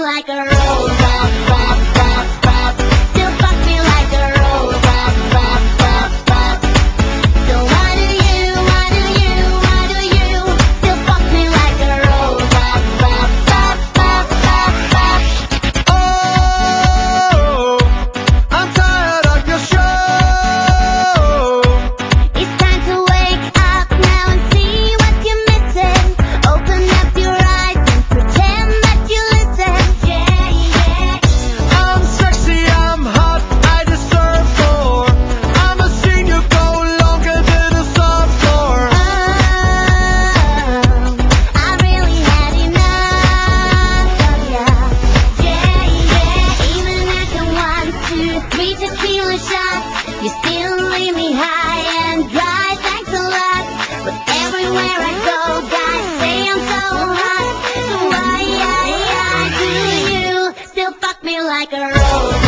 like a rose. Pop, pop, pop, pop. Still fuck me like a rose. Pop, pop, pop, pop. So why do you still fuck me like a rose? Pop, pop, pop, pop, pop, pop. Oh, I'm tired of your show. It's time to wake up now and see what you're missing. Open up your eyes and pretend that you listen. Yeah, yeah. I'm sexy, I'm hot, I deserve more. I'ma see you go longer than a sophomore. Oh, I really had enough of ya. Yeah, yeah. Even after 1, 2, 3 tequila shots, you still leave me high and dry. Thanks a lot. But everywhere I go, guys say I'm so hot. So why do you still fuck me like a rose?